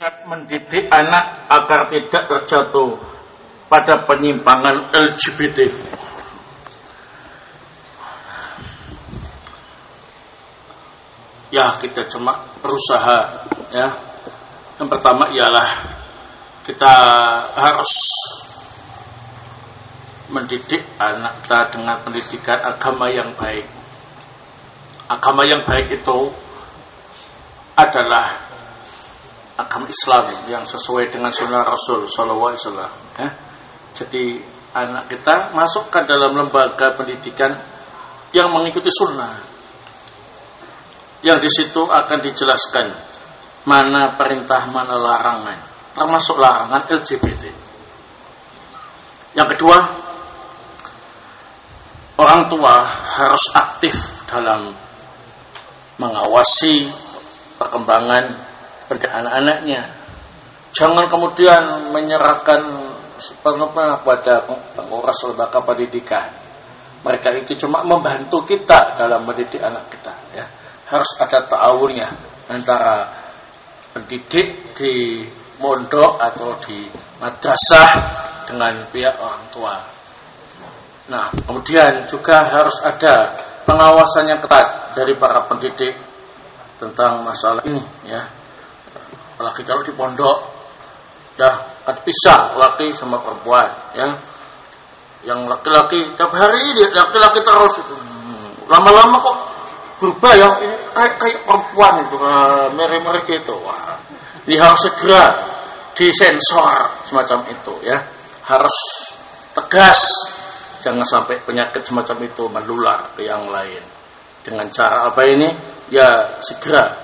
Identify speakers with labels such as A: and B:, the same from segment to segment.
A: mendidik anak agar tidak terjatuh pada penyimpangan LGBT. Ya, kita cuma berusaha, ya. Yang pertama ialah kita harus mendidik anak kita dengan pendidikan agama yang baik. Agama yang baik itu adalah agama Islam yang sesuai dengan sunnah Rasul Sallallahu Alaihi Wasallam. Ya. Jadi anak kita masukkan dalam lembaga pendidikan yang mengikuti sunnah, yang di situ akan dijelaskan mana perintah, mana larangan, termasuk larangan LGBT. Yang kedua, orang tua harus aktif dalam mengawasi perkembangan pendidikan anak-anaknya. Jangan kemudian menyerahkan sepenuhnya pada pengurus lembaga pendidikan. Mereka itu cuma membantu kita dalam mendidik anak kita. Ya. Harus ada ta'awunnya antara pendidik di mondok atau di madrasah dengan pihak orang tua. Nah, kemudian juga harus ada pengawasan yang ketat dari para pendidik tentang masalah ini, ya. Apalagi kalau di pondok, ya, kan pisah laki sama perempuan, ya. Yang laki-laki tiap hari dia laki-laki terus itu. Lama-lama kok berubah ya, ini kayak perempuan itu, merek-merek itu. Wah, ini harus segera disensor semacam itu, ya. Harus tegas, jangan sampai penyakit semacam itu menular ke yang lain. Dengan cara apa ini? Ya, segera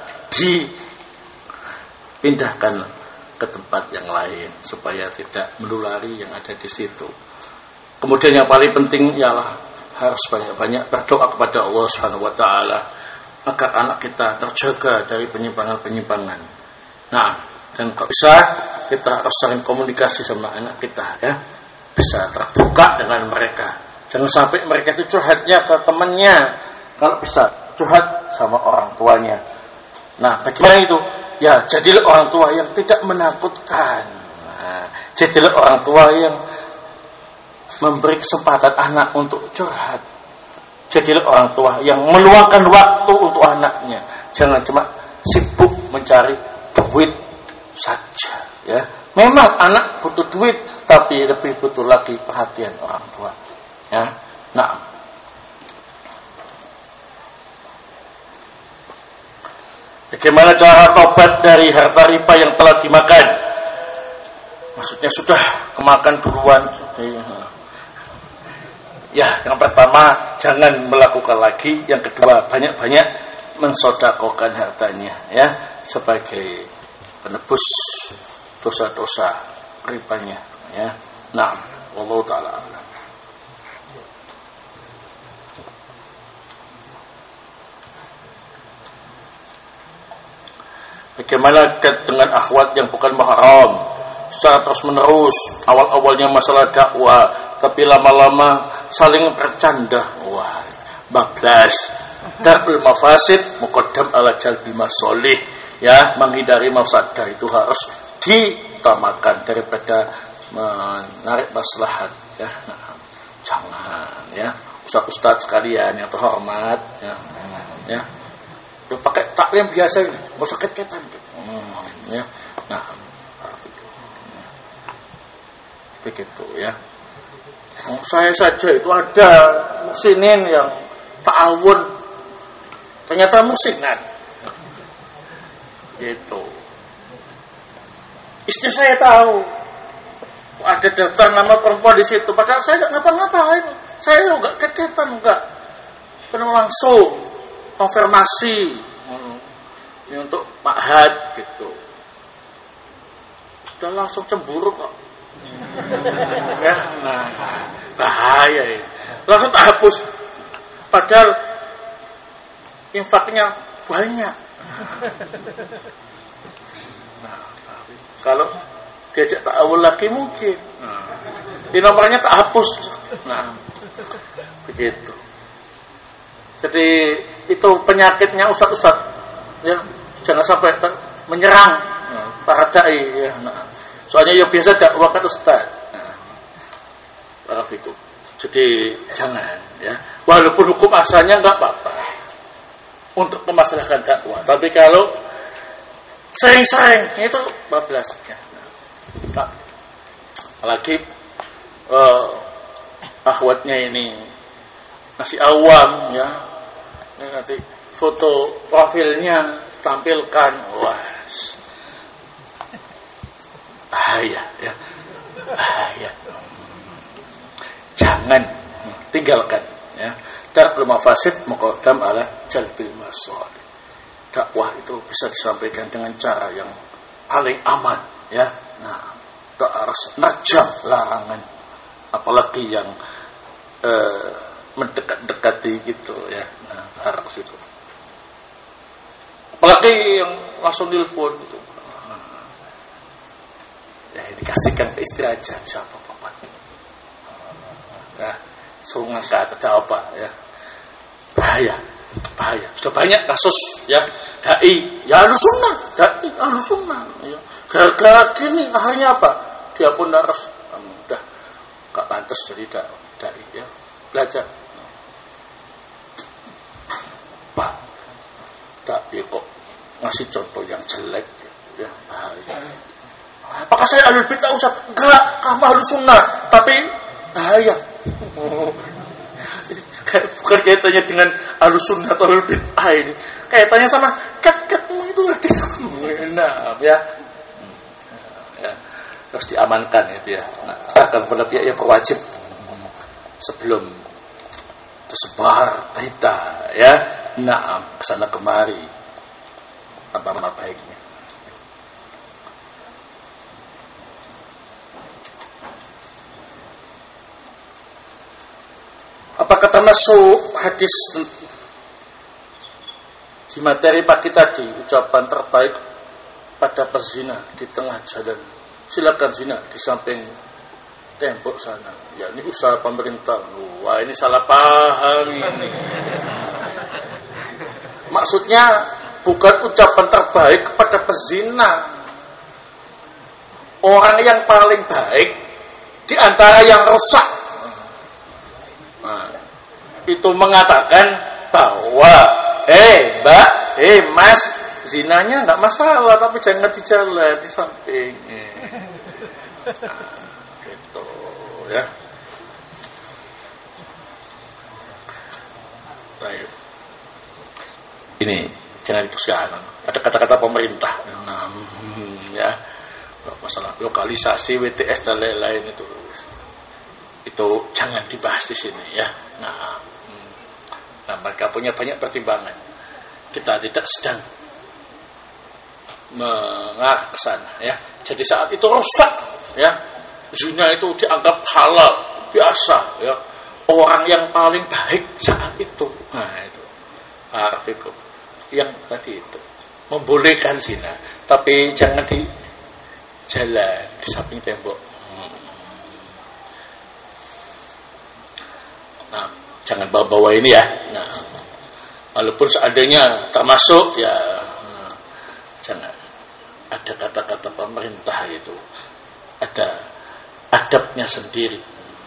A: dipindahkan ke tempat yang lain supaya tidak menulari yang ada di situ. Kemudian yang paling penting ialah harus banyak-banyak berdoa kepada Allah Subhanahu wa taala agar anak kita terjaga dari penyimpangan-penyimpangan. Nah, dan kalau bisa kita harus sering komunikasi sama anak kita, ya. Bisa terbuka dengan mereka. Jangan sampai mereka itu curhatnya ke temannya. Kalau bisa curhat sama orang tuanya. Nah, bagaimana itu? Ya, jadilah orang tua yang tidak menakutkan. Nah, jadilah orang tua yang memberi kesempatan anak untuk curhat. Jadilah orang tua yang meluangkan waktu untuk anaknya. Jangan cuma sibuk mencari duit saja, ya. Memang anak butuh duit, tapi lebih butuh lagi perhatian orang tua, ya. Nah, bagaimana cara tobat dari harta riba yang telah dimakan? Maksudnya sudah kemakan duluan. Ya, yang pertama jangan melakukan lagi. Yang kedua banyak-banyak mensodakokan hartanya, ya, sebagai penebus dosa-dosa ribanya, ya. Nah, wallahu taala a'lam. Bagaimana dengan akhwat yang bukan mahram secara terus menerus? Awal-awalnya masalah dakwah, tapi lama-lama saling bercanda. Wah, bablas. Darul mafasid muqaddam ala jalbi masolih, ya. Menghindari mafsadah itu harus diutamakan daripada menarik maslahat, ya. Nah, jangan, ya. Ustaz-ustaz sekalian yang terhormat, ya. Ya. Ya, pakai taklim biasa ini, nggak usah ket-ketan, ya. Nah, begitu, ya. Saya saja itu ada musinin yang ta'awun, ternyata musinan, gitu. Istri saya tahu ada daftar nama perempuan di situ, padahal saya nggak ngapa-ngapain, saya nggak ket-ketan, nggak penuh langsung konfirmasi ini untuk ma'had, gitu. Udah langsung cemburu kok, ya. Nah, bahaya ini. Langsung tak hapus, padahal infaknya banyak. Nah, kalau diajak ta'awul lagi mungkin, di nomornya tak hapus. Nah, begitu. Jadi itu penyakitnya ustaz-ustaz, ya. Jangan sampai menyerang. para dai ya. Nah, soalnya yang biasa dakwah kan ustaz. Nah, jadi jangan ya. Walaupun hukum asalnya enggak apa-apa untuk memasalahkan dakwah, tapi kalau sering-sering itu bablas ya. Nah, apalagi akhwatnya ini masih awam ya. Nanti foto profilnya tampilkan, wah bahaya ya, bahaya. Jangan, tinggalkan ya. Tarkul mafasid muqaddam ala jalbil masalih. Dakwah itu bisa disampaikan dengan cara yang paling aman ya. Nah, tak harus najam larangan, apalagi yang mendekat-dekati gitu ya. Nah, harus itu. Apalagi yang langsung telepon gitu. Ya, dikasihkan ke istri aja, siapa bapak. Ya, sungai atau apa ya. Bahaya. Sudah banyak kasus ya. Dai, ya Ahlussunnah, dai Ahlussunnah ya. Gara-gara gini akhirnya apa? Dia pun harus udah gak pantas jadi dai ya. Belajar. Pak, dai kok ngasih contoh yang jelek ya. Bahaya. Apakah saya ahlul bid'ah Ustaz? Enggak, kamu Ahlussunnah, tapi bahaya. Bukan kaitannya dengan Ahlussunnah atau ahlul bid'ah ini. Kaitannya sama kat-katmu itu hadis. Nah, ya. Ya. Harus diamankan itu ya. Nah, akan pada pihak yang berwajib sebelum tersebar berita ya. Nah, kesana kemari apa baiknya. Apa kata masuk hadis di materi pagi tadi, ucapan terbaik pada pezina di tengah jalan, silakan zina di samping tembok sana. Ya, ini usaha pemerintah. Wah, ini salah paham ini. Maksudnya bukan ucapan terbaik kepada pezina. Orang yang paling baik di antara yang rusak. Nah, itu mengatakan bahwa Mbak, Mas, zinanya enggak masalah, tapi jangan di jalan, di samping. Gitu ya. Baik. Ini jangan diteruskan. Ada kata-kata pemerintah. Ya. Masalah lokalisasi WTS dan lain-lain itu jangan dibahas di sini ya. Nah, mereka punya banyak pertimbangan. Kita tidak sedang mengarah ke sana ya. Jadi saat itu rusak ya. Zina itu dianggap halal, biasa ya. Orang yang paling baik saat itu. Nah, itu Arafikum yang tadi itu membolehkan zina, tapi jangan di jalan di samping tembok. Nah, jangan bawa-bawa ini ya. Nah, walaupun seandainya termasuk ya, jangan. Ada kata-kata pemerintah itu, ada adabnya sendiri.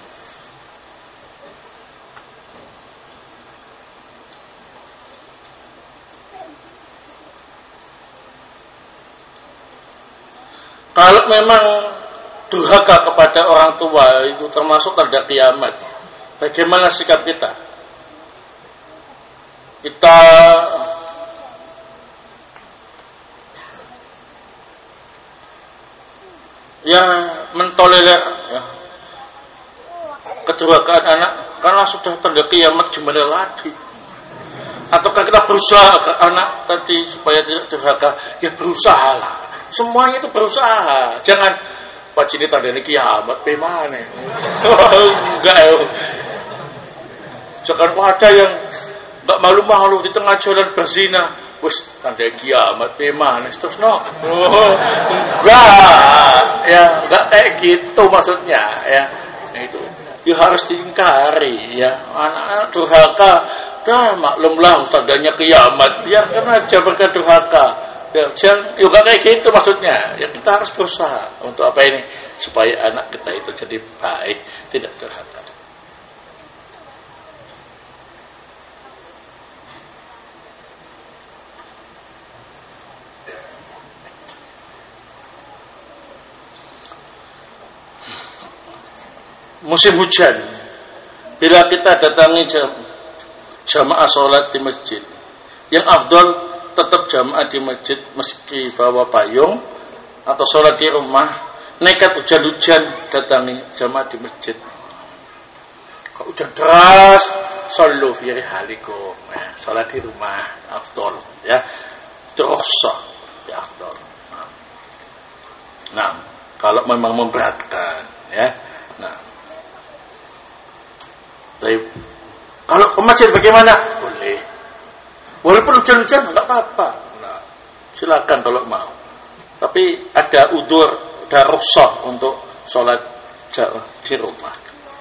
A: Kalau memang durhaka kepada orang tua itu termasuk tanda kiamat, bagaimana sikap kita? Kita yang mentolerir ya, kedurhakaan anak karena sudah tanda kiamat, gimana lagi? Ataukah kita berusaha agar anak tadi supaya tidak durhaka? Ya berusaha lah. Semuanya itu berusaha. Jangan Pak ini tandanya kiamat bagaimana? Enggak ya. Sekarang ada yang enggak malu-malu di tengah jalan berzina. Wes tanda kiamat bagaimana? Terus no. Enggak. Ya, enggak kayak gitu maksudnya ya. Nah, itu. Ya harus diingkari ya. Anak-anak durhaka, dah maklumlah tandanya kiamat. Biarkan aja mereka durhaka. Ya, jangan juga kayak gitu maksudnya. Ya kita harus berusaha untuk apa ini supaya anak kita itu jadi baik, tidak durhaka. Musim hujan, bila kita datangi jamaah sholat di masjid, yang afdol tetap jamaah di masjid meski bawa payung, atau sholat di rumah. Nekat hujan-hujan datangi jamaah di masjid. Kalau hujan deras, sallu fi rihalikum, ya, sholat di rumah afdol, ya, terasa ya afdol. Nah, kalau memang memberatkan, ya. Nah, tapi kalau ke masjid bagaimana? Boleh. Walaupun hujan-hujan enggak apa-apa. Nah, silakan kalau mau. Tapi ada udzur, ada rukhsah untuk sholat di rumah.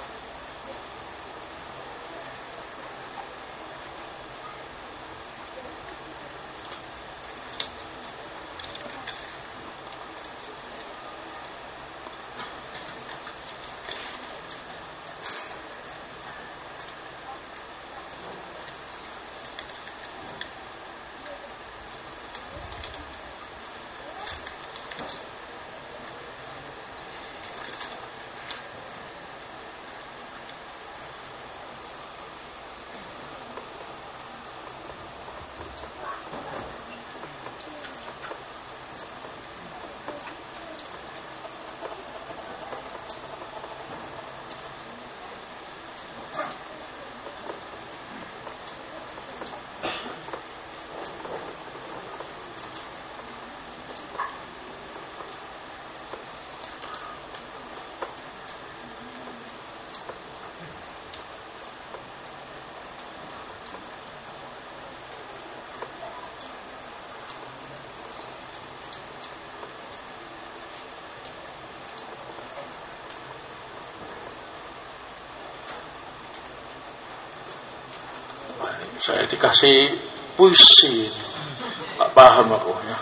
A: Saya dikasih puisi, nggak paham aku ya.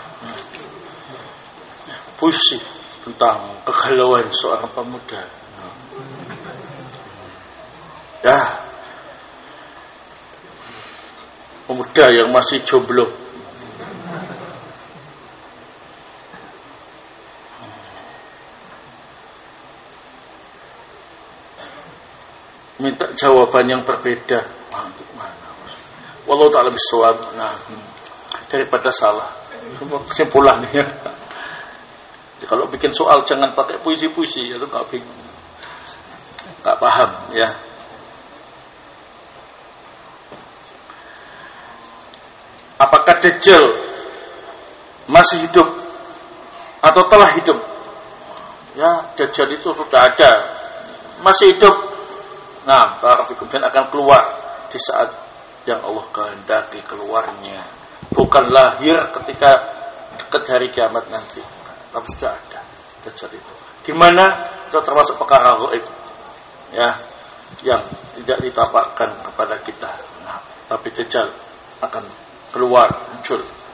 A: Puisi tentang kegalauan seorang pemuda. Ya, pemuda yang masih jomblo. Minta jawaban yang berbeda. Wallahu ta'ala bisawab. Nah, daripada salah. Kesimpulan ya. Kalau bikin soal jangan pakai puisi-puisi, itu nggak bingung, nggak paham ya. Apakah Dajjal masih hidup atau telah hidup? Ya, Dajjal itu sudah ada, masih hidup. Nah, barakallahu dan akan keluar di saat yang Allah kehendaki keluarnya, bukan lahir ketika dekat hari kiamat nanti. Tapi sudah ada Dajjal itu. Gimana? Itu termasuk perkara gaib, ya, yang tidak ditapakkan kepada kita. Nah, tapi Dajjal akan keluar, muncul.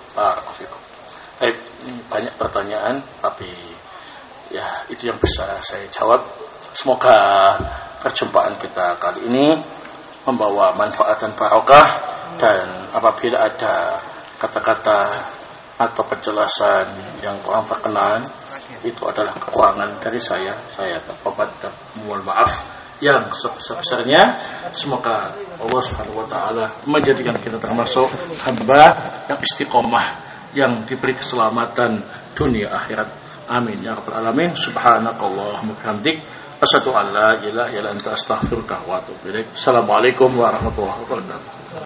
A: Ini banyak pertanyaan, tapi ya itu yang bisa saya jawab. Semoga perjumpaan kita kali ini membawa manfaat dan barokah, dan apabila ada kata-kata atau penjelasan yang kurang berkenan, itu adalah kekurangan dari saya bertobat dan mohon maaf yang sebesar-besarnya. Semoga Allah Subhanahu wa taala menjadikan kita termasuk hamba yang istiqomah, yang diberi keselamatan dunia akhirat. Amin ya rabbal alamin. Subhanakallahumma bihamdik, asyhadu an la ilaha illa anta, astaghfiruka wa atubu ilaik. Assalamualaikum warahmatullahi wabarakatuh.